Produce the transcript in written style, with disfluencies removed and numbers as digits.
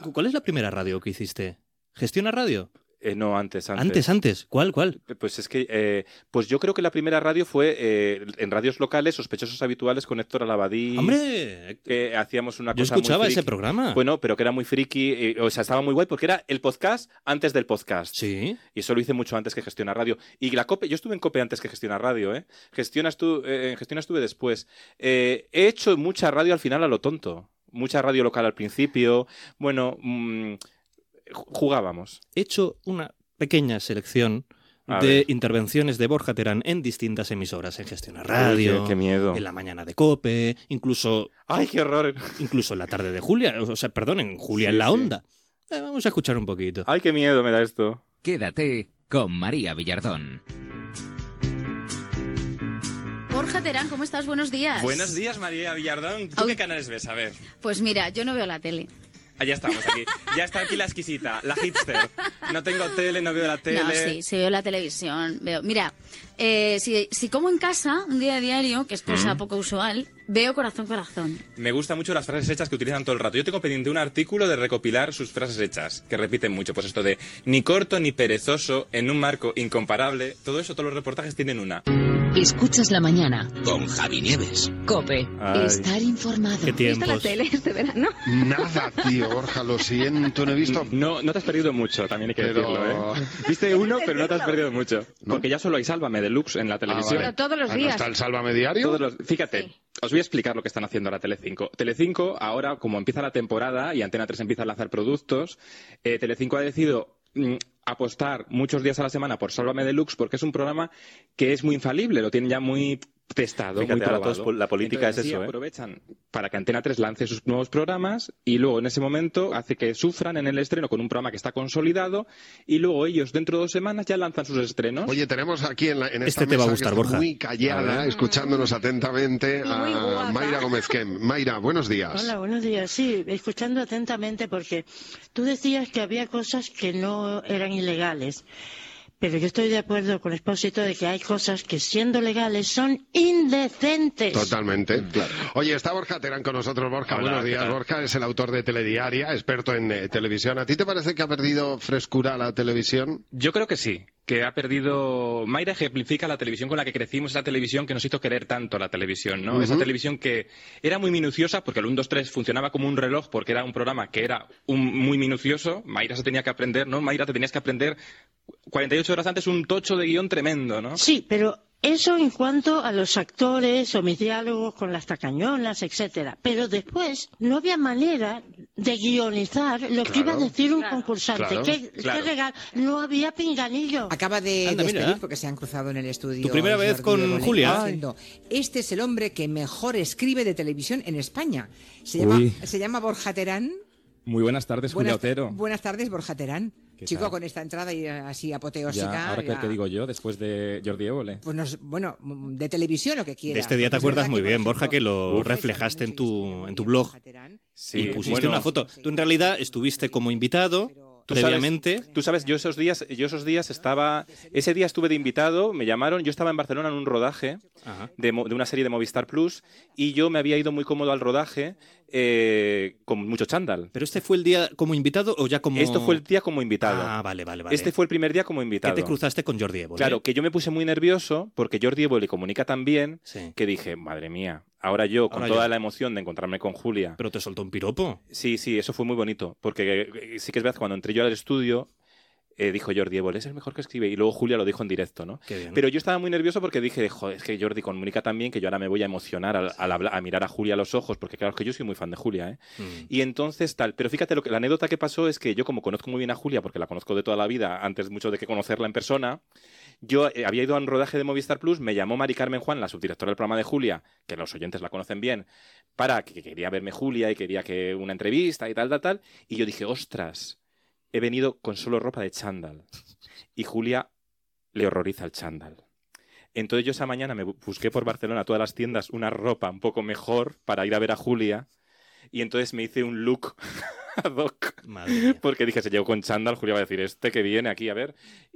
¿Cuál es la primera radio que hiciste? ¿Gestiona Radio? No, antes. Antes. ¿Cuál? Pues es que, pues yo creo que la primera radio fue en radios locales, Sospechosos Habituales con Héctor Alabadí. ¡Hombre! Que hacíamos una Yo cosa muy escuchaba friki. ese programa. Bueno, pero que era muy friki, o sea, estaba muy guay porque era el podcast antes del podcast. Sí. Y eso lo hice mucho antes que Gestiona Radio. Y la COPE, yo estuve en COPE antes que Gestiona Radio, ¿eh? En Gestiona estuve después. He hecho mucha radio al final a lo tonto. Mucha radio local al principio. Bueno, jugábamos. He hecho una pequeña selección de intervenciones de Borja Terán en distintas emisoras, en Gestiona Radio, qué miedo. en la mañana de COPE, incluso... ¡Ay, qué horror! Incluso en la tarde de Julia, o sea, perdón, en Julia en la Onda. Vamos a escuchar un poquito. ¡Ay, qué miedo me da esto! Quédate con María Villardón. Borja Terán, ¿cómo estás? Buenos días. Buenos días, María Villardón. ¿Tú qué canales ves? A ver. Pues mira, yo no veo la tele. Ya estamos aquí. Ya está aquí la exquisita, la hipster. No tengo tele, no veo la tele. No, sí veo la televisión. Mira, si como en casa, un día diario, que es cosa poco usual, veo Corazón. Me gustan mucho las frases hechas que utilizan todo el rato. Yo tengo pendiente un artículo de recopilar sus frases hechas, que repiten mucho. Pues esto de ni corto ni perezoso, en un marco incomparable. Todo eso, todos los reportajes tienen una. Escuchas la mañana Con Javi Nieves. COPE. Ay. Estar informado. Qué tiempos. ¿Viste la tele este verano? Nada, tío, Borja, lo siento, no he visto... No te has perdido mucho, también hay que Pero- decirlo, ¿eh? Viste uno, pero no te has perdido mucho. ¿No? Porque ya solo hay Sálvame Deluxe en la televisión. vale. Pero todos los ¿No días. está el Sálvame Diario? Fíjate, Sí. os voy a explicar lo que están haciendo ahora Telecinco. Telecinco, ahora, como empieza la temporada y Antena 3 empieza a lanzar productos, Telecinco ha decidido apostar muchos días a la semana por Sálvame Deluxe porque es un programa que es muy infalible, lo tienen ya muy testado, Fíjate, muy ahora probado. todos la política Entonces, es sí, eso, ¿eh? aprovechan para que Antena 3 lance sus nuevos programas y luego en ese momento hace que sufran en el estreno con un programa que está consolidado y luego ellos dentro de 2 semanas ya lanzan sus estrenos. Oye, tenemos aquí en esta Este te va a mesa gustar, que está Borja. muy callada, escuchándonos atentamente Muy a guapa. Mayra Gómez Kem. Mayra, buenos días. Hola, buenos días. Sí, escuchando atentamente porque tú decías que había cosas que no eran ilegales. Pero yo estoy de acuerdo con Expósito de que hay cosas que siendo legales son indecentes. Totalmente. Oye, está Borja Terán con nosotros. Borja, Hola, buenos ¿qué días. tal? Borja es el autor de Telediaria, experto en televisión. ¿A ti te parece que ha perdido frescura la televisión? Yo creo que sí, que ha perdido... Mayra ejemplifica la televisión con la que crecimos, esa televisión que nos hizo querer tanto la televisión, ¿no? Esa televisión que era muy minuciosa, porque el 1, 2, 3 funcionaba como un reloj, porque era un programa que era muy minucioso. Mayra se tenía que aprender, ¿no? Mayra, te tenías que aprender 48 horas antes un tocho de guión tremendo, ¿no? Sí, pero eso en cuanto a los actores o mis diálogos con las tacañonas, etcétera. Pero después no había manera de guionizar lo que iba a decir un concursante. Claro, ¿Qué legal? No había pinganillo. Acaba de Anda, mira. despedir porque se han cruzado en el estudio. ¿Tu primera vez Jordi con Évole, Julia? diciendo, este es el hombre que mejor escribe de televisión en España. Uy. Se llama Borja Terán. Muy buenas tardes, Julia Otero. Buenas tardes, Borja Terán. ¿Qué Chico, tal? con esta entrada y así apoteósica. Ya, ahora, ¿qué digo yo después de Jordi Évole? Pues bueno, de televisión lo que quiera. De este día te Es acuerdas verdad muy que, bien, por Borja, ejemplo, que lo Uf, reflejaste en mucho tu blog. Borja Terán. Y pusiste bueno, una foto. Tú en realidad estuviste como invitado previamente. Tú sabes, yo esos días estaba... Ese día estuve de invitado, me llamaron, yo estaba en Barcelona en un rodaje Ajá. de una serie de Movistar Plus y yo me había ido muy cómodo al rodaje con mucho chándal. ¿Pero este fue el día como invitado o ya como...? Esto fue el día como invitado. Ah, vale. Este fue el primer día como invitado. Que te cruzaste con Jordi Évole. Claro, que yo me puse muy nervioso porque Jordi Évole comunica tan bien Sí. que dije, madre mía, ahora yo, con Ahora toda yo. la emoción de encontrarme con Julia... Pero te soltó un piropo. Sí, eso fue muy bonito, porque sí que es verdad, cuando entré yo al estudio, dijo Jordi Évole, es el mejor que escribe, y luego Julia lo dijo en directo, ¿no? Qué bien. Pero yo estaba muy nervioso porque dije, joder, es que Jordi comunica tan bien que yo ahora me voy a emocionar a mirar a Julia a los ojos, porque claro, es que yo soy muy fan de Julia, ¿eh? Y entonces tal, pero fíjate, la anécdota que pasó es que yo como conozco muy bien a Julia, porque la conozco de toda la vida, antes mucho de que conocerla en persona, yo había ido a un rodaje de Movistar Plus, me llamó Mari Carmen Juan, la subdirectora del programa de Julia, que los oyentes la conocen bien, para que quería verme Julia y quería que una entrevista y tal, y yo dije, ostras, he venido con solo ropa de chándal. Y Julia le horroriza el chándal. Entonces yo esa mañana me busqué por Barcelona todas las tiendas una ropa un poco mejor para ir a ver a Julia y entonces me hice un look ad hoc. Madre mía. Porque dije, se llegó con chándal, Julia va a decir, este que viene aquí a ver.